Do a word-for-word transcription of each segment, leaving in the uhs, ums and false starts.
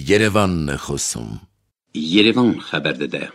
یرевان نخستم. یرevان خبر داده.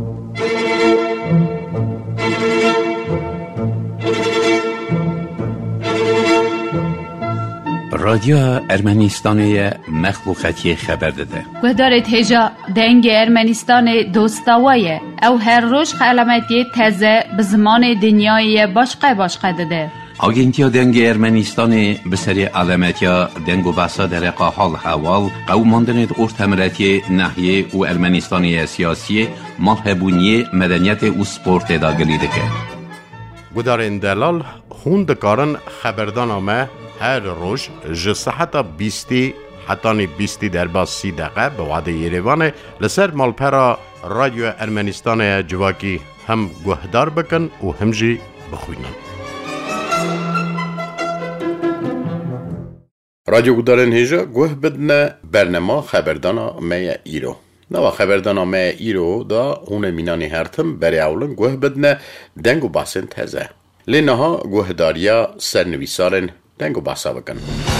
رادیو ارمنستان مخلوقاتی خبر داده. گدارت هجا دنگ ارمنستان دوستاویه او هر روز علامتی تازه به زمان دنیای باشقه باشقه داده. آگنتیا دنگ ارمنستان به سری علامتیا دنگ و بحثا در قاحال حوال قوماندن ارتمراتی نحیه و ارمنستان سیاسی محبونی مدنیت و سپورت داگلیده که. گدارن دلال خوند کارن خبردان آمه هر روز جسحتا بیستی حتانی بیستی در باز سی دقیقه به وعده یرevان لسر مالپرا رادیو ارمنستان جواکی هم گهدار بکن و هم جی بخوینن. رادیو گدارن هیجا گوه بدنه برنامه خبردان می ایرو. نوا خبردان می ایرو دا اون مینانی هرتم بری اولن گوه بدنه دنگ و بحثن تازه. لینها گوه داریا سرنویسارن دنگ و بحثا بکن.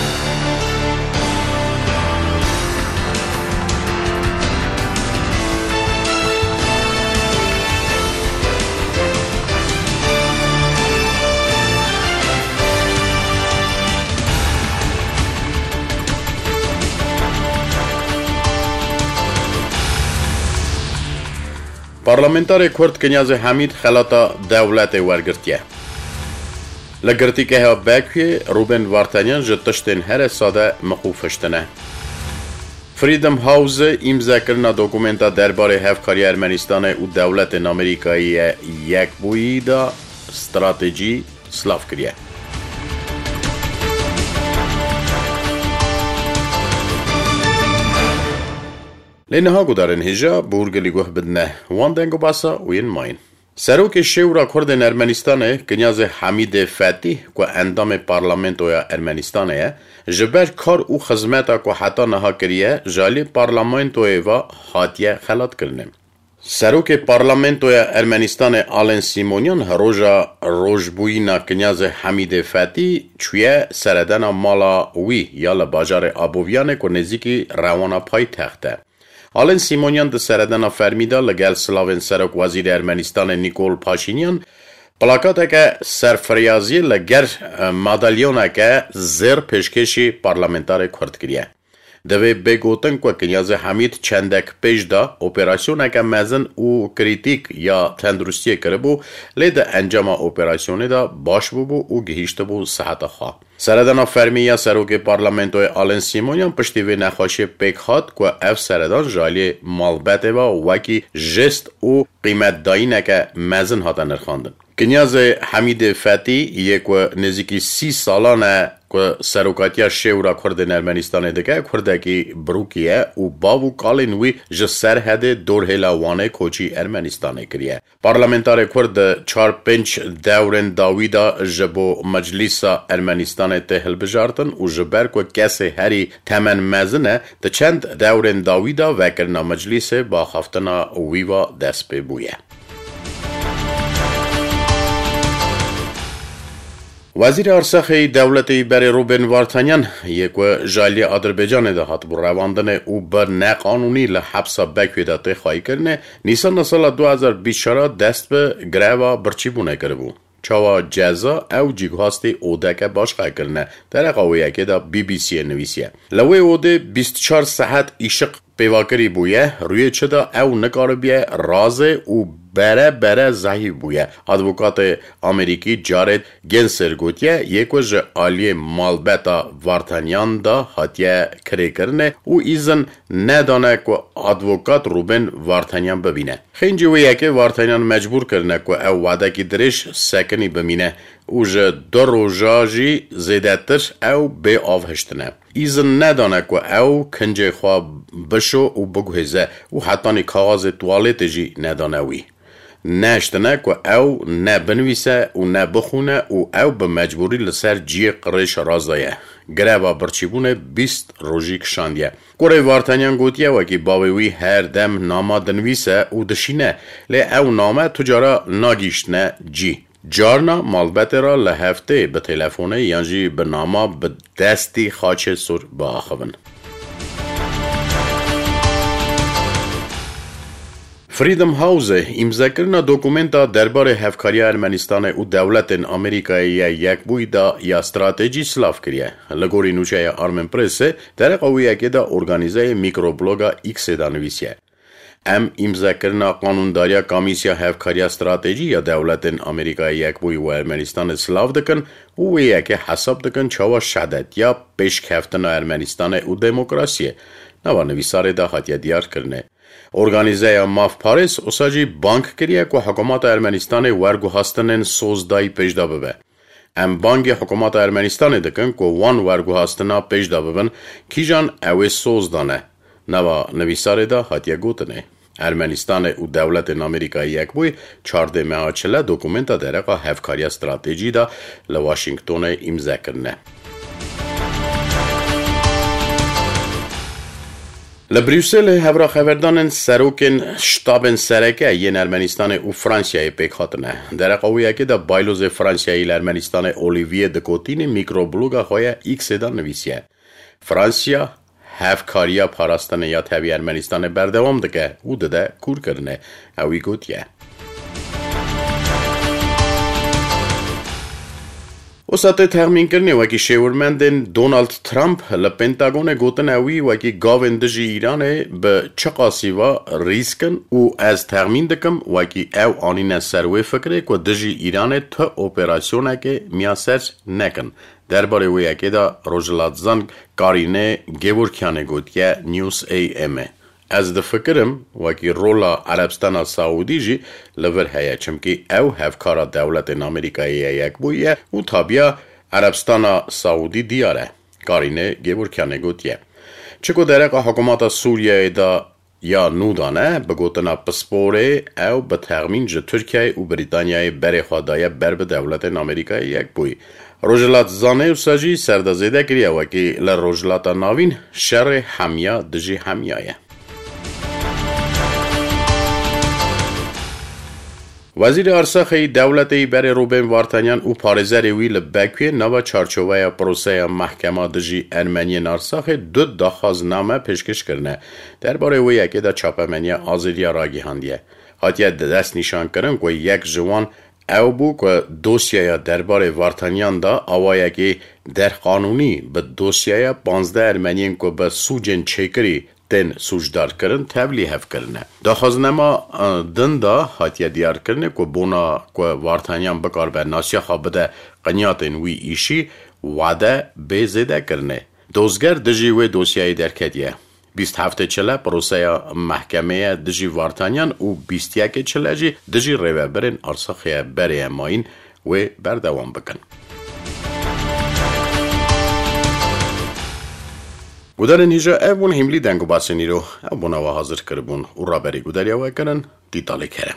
پارلمانتار کرد کنیاز حمید خلاطا دولت ورگرتیه. لگرتی که ها باکوی روبن وارتانیان جتشتن هر ساده مخوفشتنه. فریدم هاوز امضا کردن دکومنتا درباره هفکاری ارمنستان و دولت آمریکایی یک بویی دا استراتژی سلاف کریه. لینها گدارن هجا بورگلی گوه بدنه وان دنگو باسا وین ماین. سروک شورا کرد ارمنستان کنیاز حمید فتیح که اندام پارلمنت و ارمنستانه جبر کار او خدمتا که حتی نها کریه جالی پارلمنت و ایوا حاتیه خلات کرنه. سروک پارلمنت و ارمنستان آلن سیمونیان روژا روژبوینا کنیاز حمید فتیح چویه سردن مالا وی یا لباجار آبویانه که نزیکی روانا پای تخته. آلن سیمونیان ده سردن فرمیدا لگل سلاوین سرک وزیر ارمنستان نیکول پاشینیان پلاکات که سرفریازی لگر مادالیون که زیر پیشکشی پارلمنتار کرد کریه. دوی بگوتن که کنیاز حمید چندک پیش دا اپراسیون که مزن او کریتیک یا تندرستی کربو لید انجام اپراسیون دا باش بو بو او گهیشت بو صحت خواه. سردان فرمیه سروک پارلمنتوی آلن سیمونیان پشتی وی نخواشی پیک خواد که اف سردان جالی مالبته و وکی جست او قیمت دایی که مزن هاتا نرخاندن. کنیاز حمید فتیح یک و نزدیکی سی سالانه که سروکاتیا شورا کرد ارمنستان دیگه کردکی بروکیه و باو کالینوی ج سرحد دورهلاوانه کوچی ارمنستان کریه. پارلمنتار کرد چار پنج دورن داویدا جبو مجلس ارمنستان تهل بجارتن و جبر که کسی هری تمن مزنه ده چند دورن داویدا وکرنا مجلس با خفتنا ویوا دست ببویه. وزیر ارسخی دولتی بر روبن وارتانیان یک و جالی آذربایجان ده هات بر رواندن او بر نقانونی لحبس بکوی داته خواهی کرنه نیسان سال دو هزار و بیست و چهار دست به گروه برچی بونه کربو. چاوا جزا او جیگهاستی اوده که باش خواهی کرنه در قویه که دا بی بی سی نویسیه. لوی اوده بیست و چهار ساعت ایشق پیواکری بویه روی چدا او نکار بیه رازه او بره بره زهی بویه. ادوکات امریکی جارد گنسر گوتیه یک وجه آلی مالبتا وارتانیان دا حتیه کری کرنه او ایزن ندانه که ادوکات روبن وارتانیان ببینه. خینجی ویه که وارتانیان مجبور کرنه که او وعده کی درش سکنی بمینه او جه دو روژاجی زیده تر او به آوهشتنه. ایزن ندانه که او کنجه خواه بشو و بگوهزه و حتی کاغاز توالت جی ندانه وی. نشتنه که او نه بنویسه و نه بخونه و او به مجبوری لسر جی قرش رازدایه. گره برچیبونه بیست روژی کشاندیه. کوره وارتانیان گوتیه وکی باوی هر دم نامه دنویسه و دشینه لی او نامه تجارا ناگیشتنه جی. جارنا مالبت را لهفته به تلفونه یانجی به نامه به دستی خاچه سر با آخوون. Freedom House-ը imzakrna dokumenta դերբարը Հևքարի Արմենստանը ու դավլատեն Ամերիկայի յակբույդա յա ստրատեջի սլավկրիա լգորին ուչայա Armen Press-ը դերակավիակեդա օրգանիզայե միկրոբլոգա X-դանվիսյա Am imzakrna qanundarya komisya Hevkarya strateji ya devletin Amerika'ya yakbuy ve Ermenistan'ı slav dıkın u yeke hasab dıkın çava şadet ya peşkeftina Ermenistan'ı u demokrasiye nava nevisare da hatya diyar kırne. Organizaya maf Paris osaji bank kiriye ku hukumata Ermenistan'ı vergu hastanen sozdayı peşdabıbe. Am banki hukumata Ermenistan'ı dıkın ku van vergu hastana peşdabıbın kijan ewe sozdane. Nava nevisare da hatya gotene. Ermenistan'ı u devletin Amerika'yı yakbuy çarde mehaçela dokumenta dereka Hevkarya strateji da le Washington'e imza kırne. Le Brüssel'e hevra xeverdanên serokên ştabên sereke yên Ermenistanê û Fransayê pêk hatine. Dereqawiyekê de baylozê Fransayê li Ermenistanê Olivier Dikotînê mîkrobloga xwe ya X-ê da nivîsiye. Fransa Hevkariya parastanê ya tevî Ermenistanê berdewam dike û dide kûrkirine. Ew wî gotiye. Osate termin kirne waki şevurmendin Donald Trump le Pentagonê gotin ew waki gavên dijî Îranê bi çiqasîva rîskin û ez termin dikim waki ew anîne ser wê fikrê ku dijî Îranê ti operasyonekê miyaser nekin. Derbarê wê yekê de Rojhilatzan Karîne Gevorkyanê gotiye News A M'ê. Ez difikirim wekî rola Erebistana Saûdî jî li vir heye çimkî ew hevkara dewletên Amerîkayê yekbûye û tabiya Erebistana Saûdî diyar e. Karîne Gevorkyanê gotiye. Çiko dereka hikûmeta Sûriyeyê da ya nû dane bi gotina pisporê ew bi texmîn ji Tirkiyeyê û Brîtanyayê berê xwe daye ber bi dewletên Amerîkayê yekbûyî. Rojhilatzanê wisa jî serdezêde kiriye wekî li rojhilata navîn şerê hemiya dijî hemiya ye. Wezîrê Arsaxeyê dewletê berê Rûben Vartanyan û parêzerê wî li Bekûyê nava çarçoveya proseya mehkema dijî Ermeniyên Arsaxê du daxwazname pêşkêş kirine. Derbarê wê yekê de çapemeniya azêriya ragîhandiye. Hatiye dest nîşankirin ku yek ji wan ew bû ku dosyaya derbarê Vartanyan da awayekî derqanûnî bi dosyaya panzdeh Ermeniyên ku bi sûcên çêkirî tên sûcdar kirin tevlî hevkirine. Daxwaznema din da hatiye diyarkirine ku bona ku Vartanyan bikarbe nasiyaxa bide qinyatên wî îşî wade bê zêde kirine. Dozger dijî wê dosyayê derketiye. Bîst heftê çile proseya mehkemeye dijî Vartanyan û bîstyekê çile jî dijî rêveberên Arsaxê berê mayîn wê berdewam bikin. Gudarên hîja ev bûn hîmlî dengûbasên îro ew bûna we hazir kiribûn û raberî guderiya we kirin dîtalê kere.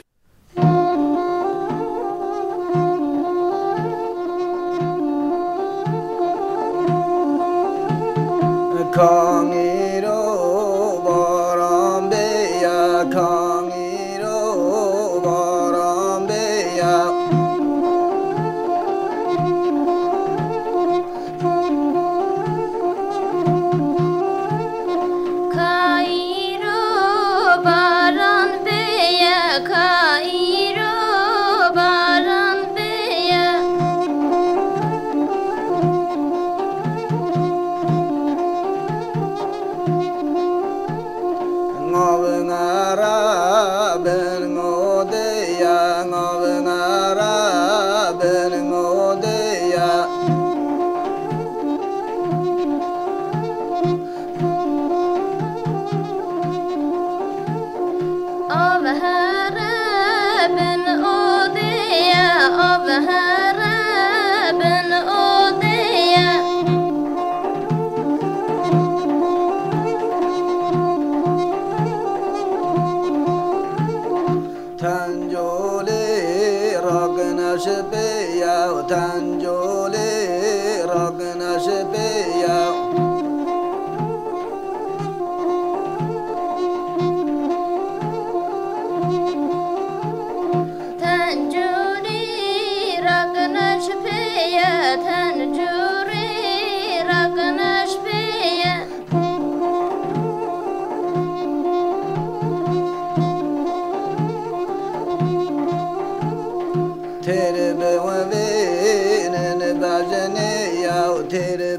تیر بوینن باجنه یا تیر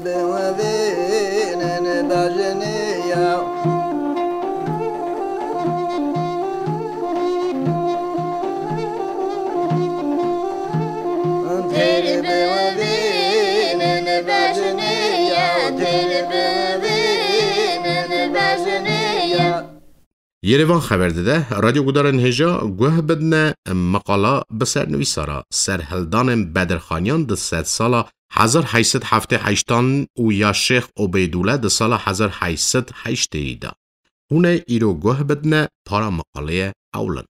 بوینن باجنه یا تیر بوینن باجنه یا تیر بوینن باجنه یا یریوان خبر داده رادیو گودارن هجا گوه بدنه مقاله بسر نویسارا سرهلدان بدرخانیان ده ست سالا هزار هشتصد هفتاد و هشت و یا شیخ عبیدوله ده سال هزار هشتصد و هشتاد ایده. هونه ایرو گوه بدنه پارا مقاله اولن.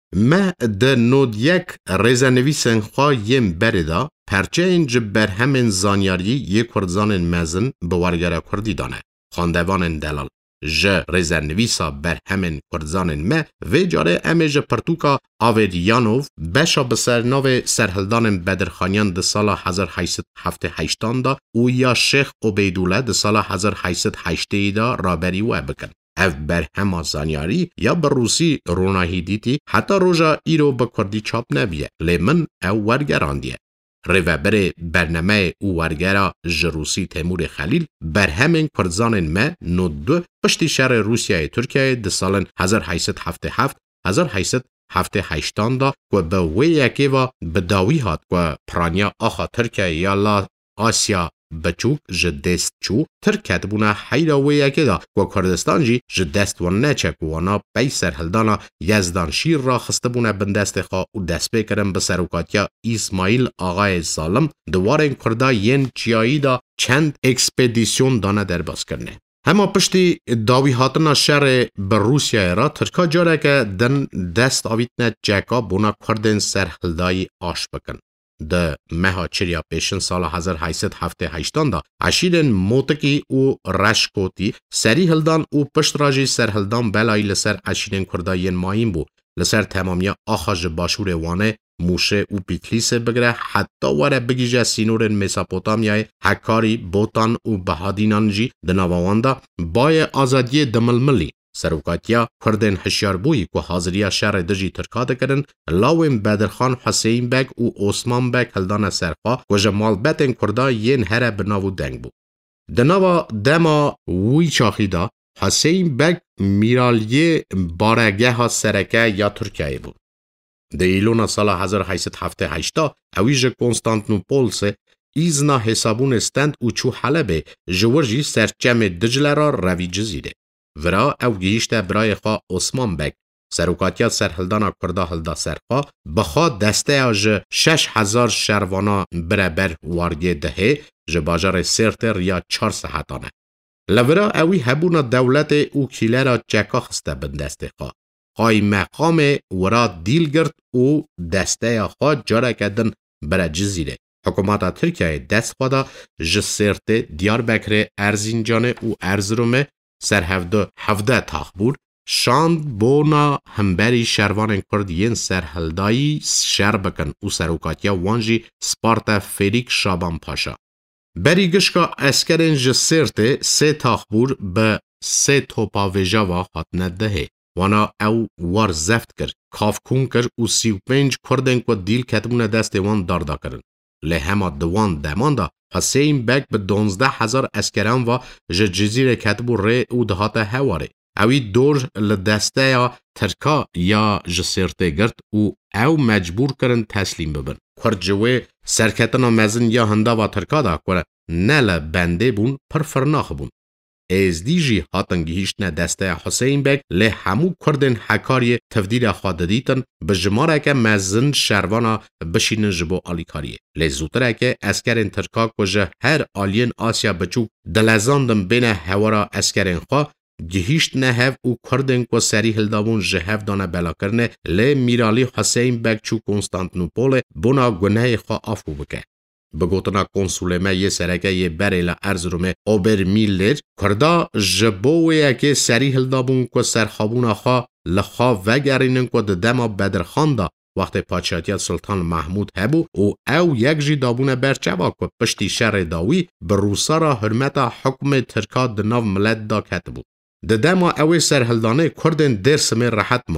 ما ده نود یک ریزه نویسن خواه یم برده پرچه اینج بر همین زانیاری یک کردزان مزن بوارگره کردی دانه. خاندوان دلال. ج ریزه نویسا بر همین کردزان ما و جاره امیج پرتوکا آویدیانوف بشا بسر نو سرهلدان بدرخانیان ده سال هزار هشتصد و هفتاد و هشت دا و یا شیخ عبیدوله ده سال هزار هشتصد و هشتاد دا رابری و بکن. اف بر هما زانیاری یا بر روسی روناهی دیتی حتی روژا ایرو به کردی چاپ نبیه لیمن او ورگراندیه. ریوبر برنامه او ورگرا جروسی تیمور خلیل بر همین کردزان ما نود دو پشتی شهر روسیه ترکیه ده سال هزار هشتصد و هفتاد و هفت هزار هشتصد و هفتاد و هشت دا که به وی یکی و به داوی هات که پرانیا آخا ترکیه یا لا آسیا بچوک جدست چو ترکت بونه حیرا وی یکی دا که کردستان جی جدست و نچک وانا بی سرهلدانا یزدان شیر را خسته بونه بندست خواه و دست بکرم به سروکاتیا اسماعیل آقای ظالم دوارن کرده ین چیایی دا چند اکسپیدیسیون دانه در باز کرنه. هما پشتی داوی هاتنا شهر بر روسیه را ترکا جاره که دن دست آویتنه جکا بونه کردن سرهلدایی آش بکن. ده مها چریا پیشن سال هزار هشتصد و هفتاد و هشت دا عشیرن موتکی و رشکوتی سری هلدان و پشت راجی سر هلدان بلایی لسر عشیرن کرداین مایم بو لسر تمامیا آخاج باشور وانه موشه و پیتلیسه بگره حتی واره بگیجه سینورن میساپوتامیای حکاری بوتان و بهادینانجی دناواندا بای آزادی دململی سروکاتیا کردن هشیار بوی که حاضریا شهر دجی ترکا دکرن لاوین بدرخان حسین بگ و عثمان بگ هلدان سرخوا که جمال بتن کردا ین هره بناو دنگ بو. دناوا دما وی چاخی دا حسین بگ میرالیه بارگه ها سرکه یا ترکیه بو. ده ایلونا سال هزار هشتصد و هفتاد و هشت اویج کنستانتینوپول سه ایزنا حسابون استند و چو حلبه جورجی سرچم دجله را روی جزیره. ورا او گیشته برای خواه عثمان بگ سروکاتیا سرهلدانا کرده هلدا سرخوا بخوا دسته آج شش هزار شروانا برابر وارگه دهه جباجار سرتر یا چار ساعتانه. لورا اوی هبونا دولت او کیله را چکا خسته بندسته خواه. قای مقام ورا دیل گرد او دسته خواه جاره کدن برا جزیره. حکومت ترکیه دست خوادا جسرت دیار بکره ارزینجان او ارزرومه سر هفده هفده تاخبور شاند بونا همبری شروان کردین سر هلدایی شر بکن او سروکاتیا وانجی سپارتا فریک شابان پاشا. بری گشکا اسکرین جسرت سه تاخبور به سه توپا ویجاوا هات ندهه. وانا او وار زفت کر، کاف کون کر و سی و پنج کردن که دیل کتبون دست وان داردا کرن. لهما دوان دماندا حسین بگ به دونزده هزار اسکران و جزیره کتبو ری او دهات هواره. اوی دور لدسته یا ترکا یا جسرته گرد او او مجبور کرن تسلیم ببن. کرجوه سرکتنا مزن یا هندا و ترکا دا کره نل بنده بون پر فرناخ بون. از دیجی هاتنگیشت نه دسته حسین بگ له همو کردن حکاری تفدیل خواده دیتن به جماره که مزن شروانا بشینن جبو آلیکاریه. له زودره که اسکرین ترکا کجه هر آلین آسیا بچو دلزاندن بین هوارا اسکرین خواه گهیشت نه هف او کردن که سری هلدابون جهف دانه بلا کرنه له میرالی حسین بگ چو کنستانتینوپول بنا گناه خواه آفو بکه. بگوتنا کنسولمه یه سرکه یه بریل ارزرومه اوبر میلر کرده جبوه که سری هلدابون که سرخابون خواه لخواه وگرینن که دما بدرخان دا وقت پاچاتیت سلطان محمود هبو او او یک جی دابون برچوا که پشتی شر داوی بروسا را حرمت حکم ترکا دناو ملت دا کتبو. دما اوی سرهلدانه کردن درسمه راحت مابون.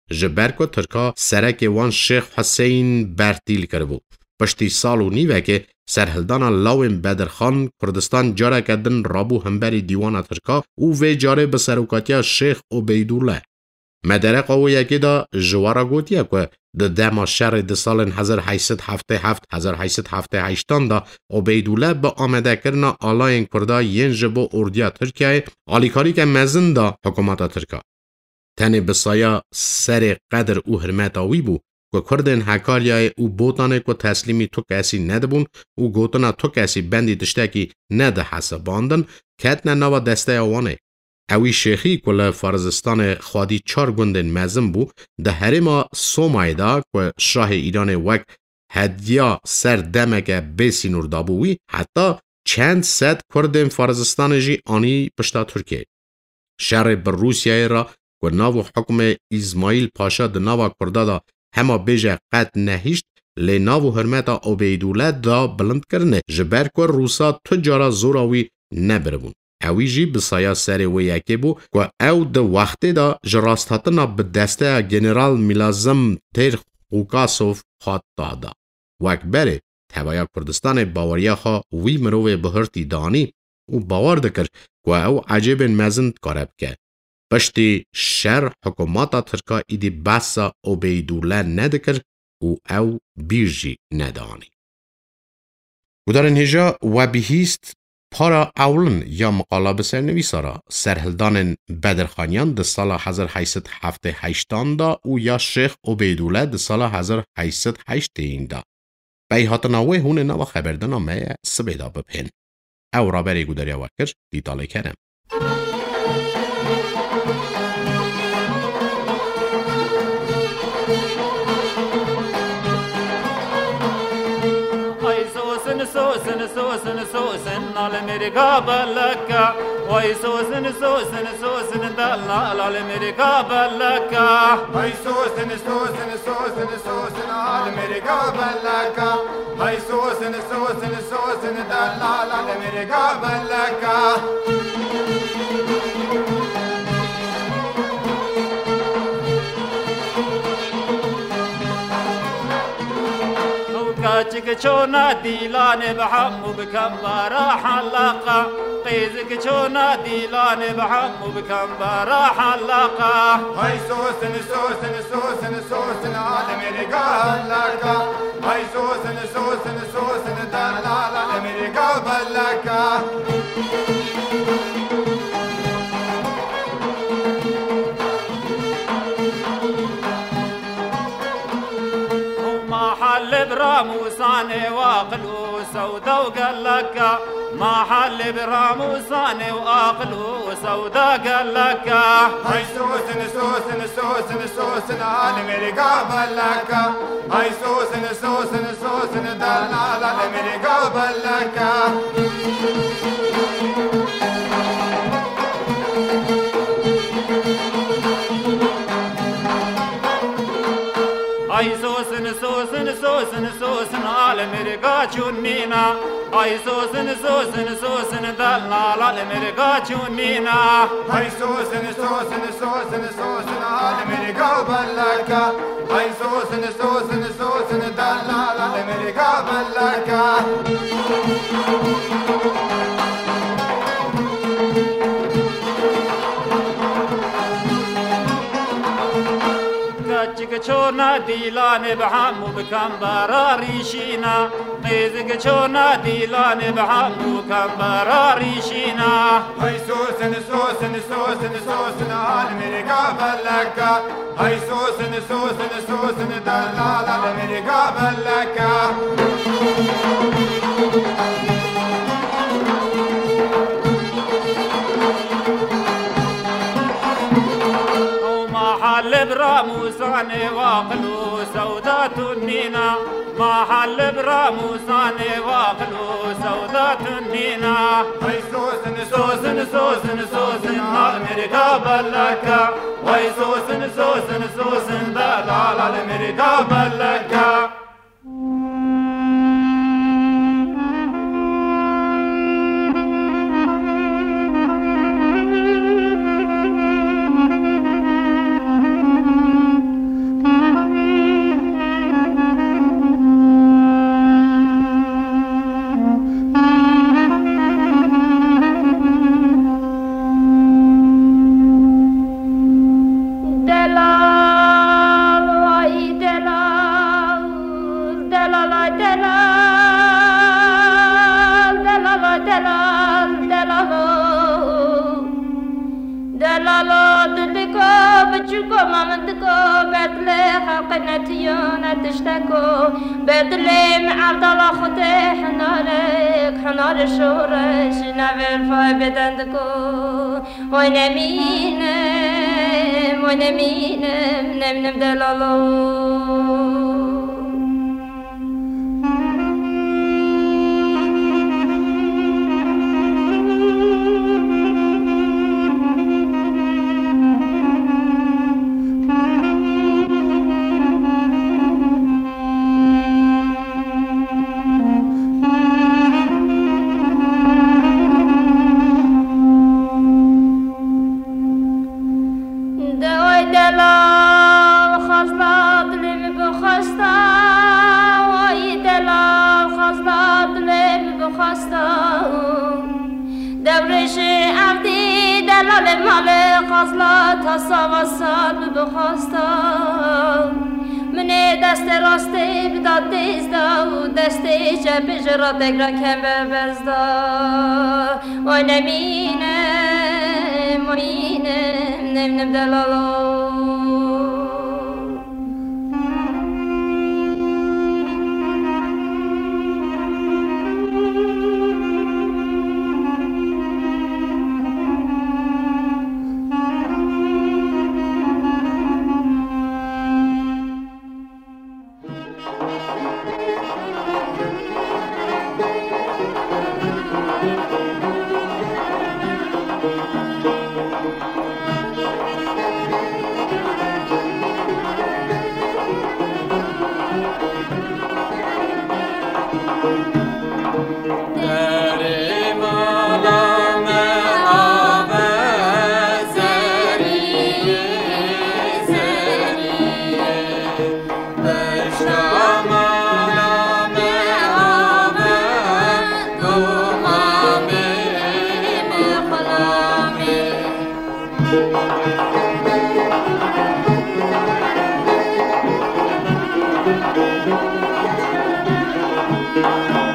جبر کو ترکا سرک وان شیخ حسین برتیل کربو. پشتی سال و نیوه که سرهلدانا لاوین بدرخان کردستان جاره کدن رابو همبری دیوان ترکا او وی جاره به سروکاتیا شیخ عبیدالله. مدرق او یکی دا جوارا گوتیه که ده دما شر ده سال هزار و هشتصد و هفتاد و هفت هزار و هشتصد و هفتاد و هشت دا عبیدالله به آمده کرنا آلاین کردا ین جبو اردیا ترکیه آلیکاری که مزن دا حکومت ترکا. تنه بسایا سر قدر او حرمتاوی بو که کردن حکاریای او بوتانه که تسلیمی تو کسی ندبون او گوتنا تو کسی بندی تشتکی نده حساباندن کتن نوا دسته آوانه. اوی شیخی که فرزستان خوادی چار گندن مزم بو ده هرما سومایدا که شاه ایران وک هدیا سر دمک بیسی نور دابوی حتی چند صد کردن فرزستان جی آنی پشتا ترکیه. شهر بر روسیه را که ناو حکم اسماعیل پاشا ده ناو کرده دا همه بیجه قد نهیشت لی ناو حرمتا عبیدالله دا بلند کرنه جبر که روسا تجارا زوراوی نبربون. اوی جی بسایا سر و یکی بو که او ده وقتی دا جراستاتنا به دسته جنرال میلازم تیر خوکاسوف خواد دادا. وک بره تبایا کردستان باوریا خوا وی مروه بهرتی دانی و باور دکر که او عجیب مزند کارب که. پشتی شر حکوماتا ترکا ایدی بسا عبیدالله ندکر و او بیرجی ندانی. و در انهجا و بهیست پارا اولن یا مقالا بسر نویسارا سرهلدان بدرخانیان ده سال هزار و هشتصد و هفتاد و هشت دا و یا شیخ عبیدالله ده سال هزار و هشتصد و هشتاد دا. بای هاتناوه هون نوا خبردن آمه سبیدا بپین. او را بری گودریا وکر دیتاله کرم. سوسن سوسن سوسن على مريقا بلكا وي سوسن سوسن سوسن دلنا على مريقا بلكا وي سوسن سوسن سوسن سوسن على مريقا بلكا وي سوسن سوسن سوسن دلنا على مريقا بلكا كاتك شونا ديلان بحمو بكمبارا حلقة قيزك شونا ديلان بحمو بكمبارا حلقة هاي سوسن سوسن سوسن سوسن على مريقا بلكا هاي سوسن سوسن سوسن دلال على مريقا بلكا حل براموساني واقلو سودا وقال لك ما حل براموساني واقلو سودا قال لك هاي سوسن سوسن سوسن سوسن على مريقا بلكا هاي سوسن سوسن سوسن دلال على مريقا بلكا اي سوسن سوسن سوسن سوسن على مرقا جنينا اي سوسن سوسن سوسن دلنا على مرقا جنينا اي سوسن سوسن سوسن سوسن على مرقا بلكا اي سوسن سوسن سوسن دلنا على مرقا بلكا كاتشك شونا ديلان بحمو بكمبارا ريشينا قيزك شونا ديلان بحمو بكمبارا ريشينا هاي سوسن سوسن سوسن سوسن على مريقا بلكا هاي سوسن سوسن سوسن دلال على مريقا بلكا حل براموساني واقلو سودات النينا ما حل براموساني واقلو سودات النينا هاي سوسن سوسن سوسن سوسن على مريقا بلكا وي سوسن سوسن سوسن دلال على مريقا بلكا delala delal delala delal delalo delalo diliko bichuko mamandiko bedle halqinatiyon atishtaku bedle abdallah khote hanarek hanar shoresh navel fay bedandiko oynaminem oynaminem nemnem delalo دورش عبدی دلال مال خزلا تا سواسال بخواستم من دست راسته بداد دیزدا و دست چپ جرا دگرا کم ببزدا وای نمینم وینم نمنم دلالو Thank you.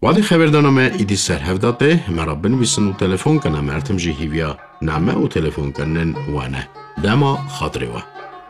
وادی خبردانمه ایدی سرهفداته مرا بنویسن و تلفن کنه مرتم جی هیویا نامه و تلفن کنن وانه دما خاطره و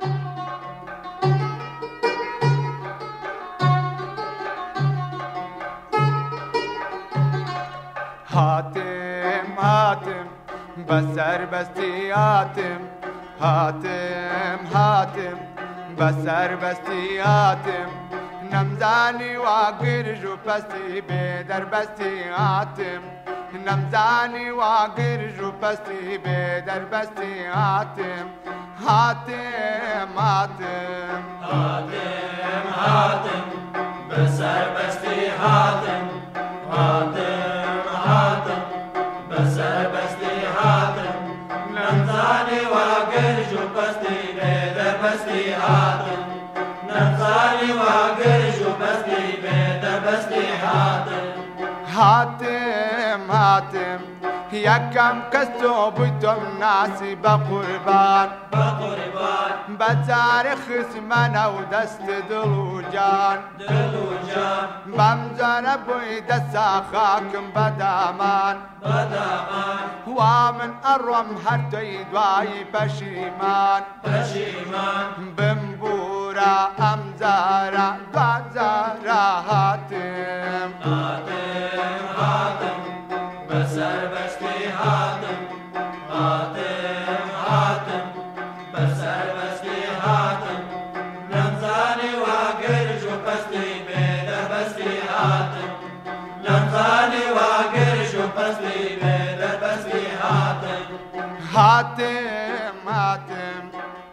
هاتم هاتم بسر بستی هاتم هاتم هاتم بسر بستی هاتم نمزانی واقر جو پستی بدر بستی هاتم نمزانی واقر جو پستی بدر بستی هاتم هاتم هاتم هاتم هاتم بسر بستی هاتم هاتم هاتم بسر بستی هاتم نمزانی واقر جو پستی بدر بستی هاتم نمزانی واقر جو پستی بدر بستی هاتم هاتم هاتم یکم کسو بودم ناسی بقربان بقربان بزار خسمن و دست دلو جان دلو جان بمزار بوی دست خاکم بدامان بدامان ومن أرم هرتي دواي بشيمان بشيمان بمبورا أمزارا بزارا هاتم هاتم هاتم بسر بستی هاتم هاتم هاتم بسر بستی هاتم نمزانی واقر جو پستی بدر بستی هاتم نمزانی واقر جو پستی بدر بستی هاتم هاتم هاتم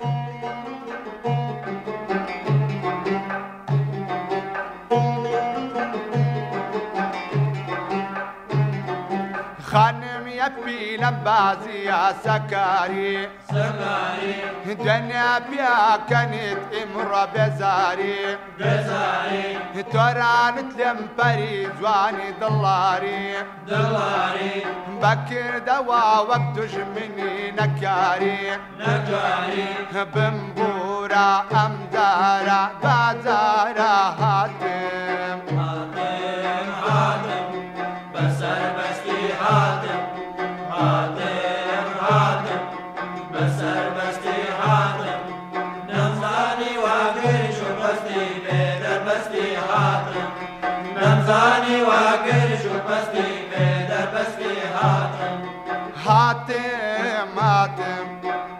خانم يبي لبازي يا سكاري سكاري دنيا بيا كانت امرة بزاري بزاري توران تلم بري جواني دلاري دلاري بكر دوا وقت جمني نكاري نكاري بمبورا أمدارا بازارا هاتم هاتم هاتم بسر بستی هاتم هاتم هاتم بسر بستی هاتم نمزانی واقر شو بستی بدر بستی هاتم نمزانی واقر شو بستی بدر بستی هاتم هاتم هاتم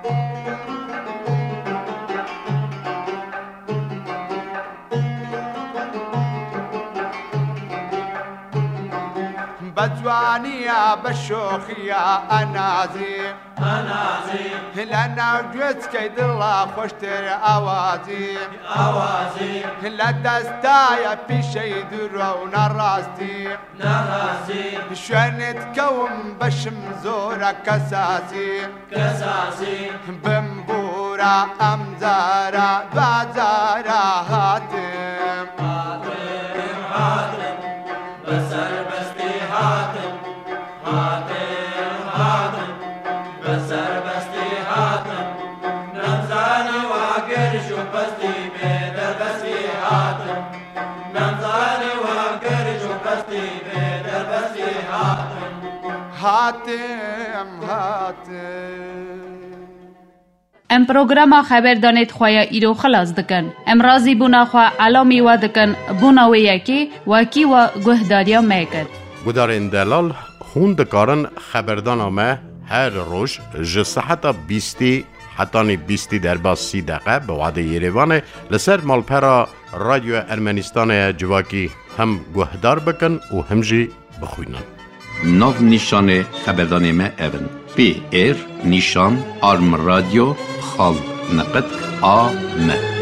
بجوانيا بشوخيا أنازي أنازي لأنا وجدت كيد الله خوشتر أوازي أوازي لا دستايا في شي درون راستي نراسي شنت كوم بشمزورة كساسي كساسي بمبورا أمزارا بازارا هاتم هاتم هاتم بسر بستی هاتم هاتم هاتم بسر بستی هاتم نمزانی واقر شو بستی بدر بستی هاتم نمزانی واقر شو بستی بدر بستی هاتم هاتم هاتم ام پروگراما خبر دانید خواه ایرو خلاص دکن. ام رازی بونا خواه علامی و دکن بونا و یکی وکی و گهداریا میکد. گودارین دلال خون دکارن خبردان آمه هر روش جسحتا بیستی حتانی بیستی در باز سی دقیقه به وعده یریوانه لسر مالپرا رادیو ارمنستان جواکی هم گهدار بکن و هم جی بخوینن. ناو نیشان خبردان ما اون پی ایر نیشان آرم رادیو خال نقد آ م